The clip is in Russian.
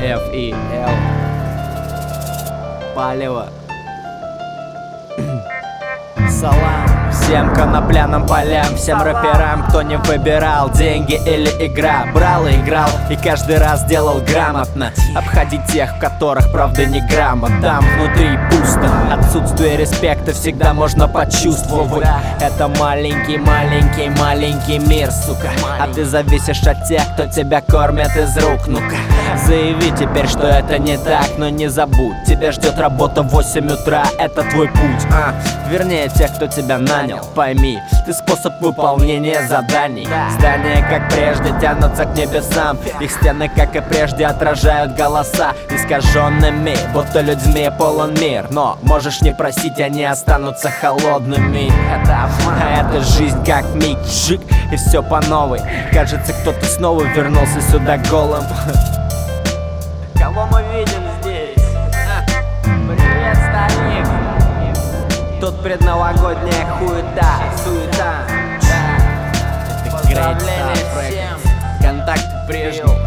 F-E-L. Палево. Салам всем конопляным полям, всем рэперам, кто не выбирал деньги или игра. Брал и играл, и каждый раз делал грамотно. Обходить тех, в которых правда не грамма. Там внутри пусто, отсутствие респекта всегда можно почувствовать. Это маленький мир, сука. А ты зависишь от тех, кто тебя кормит из рук. Ну-ка, заяви теперь, что это не так. Но не забудь, тебя ждет работа в 8 утра. Это твой путь, вернее тех, кто тебя нанял. Пойми, ты способ выполнения заданий. Здания, как прежде, тянутся к небесам. Их стены, как и прежде, отражают голоса искаженными, будто людьми полон мир. Но можешь не просить, они останутся холодными. Это жизнь как миг, жик, и все по новой. Кажется, кто-то снова вернулся сюда голым. Кого мы видим здесь? Привет, старик. Тут предновогодняя суета. Поздравления всем. Контакт прежний.